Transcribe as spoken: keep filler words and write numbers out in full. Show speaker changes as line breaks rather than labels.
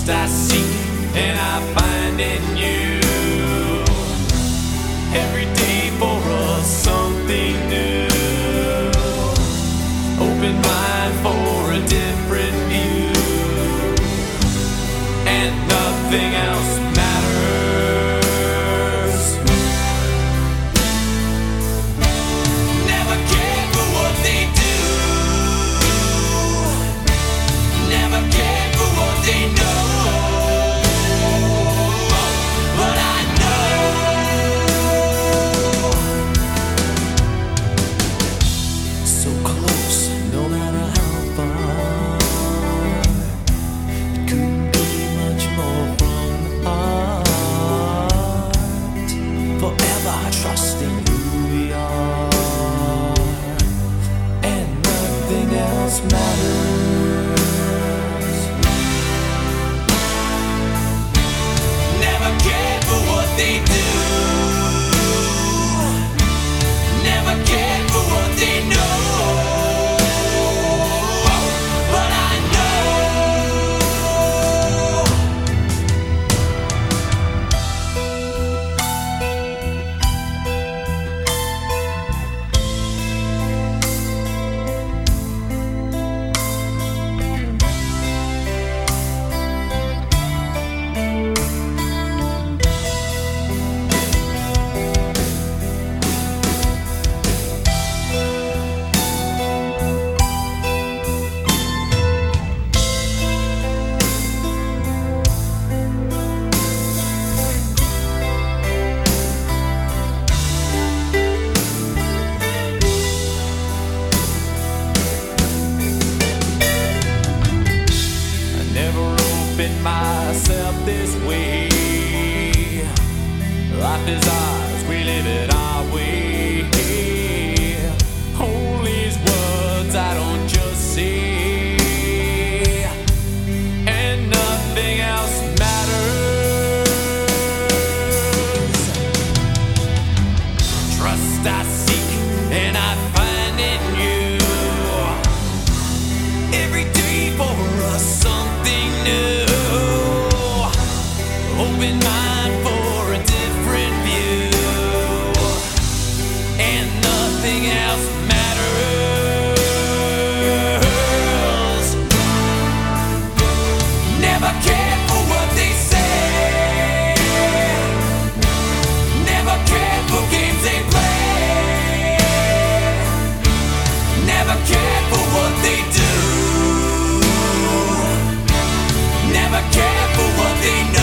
Trust I seek and I find in you. Every day for us something new. Open mind for a different view, and nothing else matters. Never cared for what they do. Never cared for what they know. But I know so close, no matter how far. It couldn't be much more from the heart. Forever trusting who we are, and nothing else matters. Never cared for what they do. Never cared for what they know. But I know myself this way. Life is ours, we live it our way. Hold these words I don't just say, and nothing else matters. Trust I seek and I find in you. Every day for us something new. Open mind for a different view, and nothing else matters. Never cared for what they say. Never cared for games they play. Never cared for what they do. Never cared for what they know.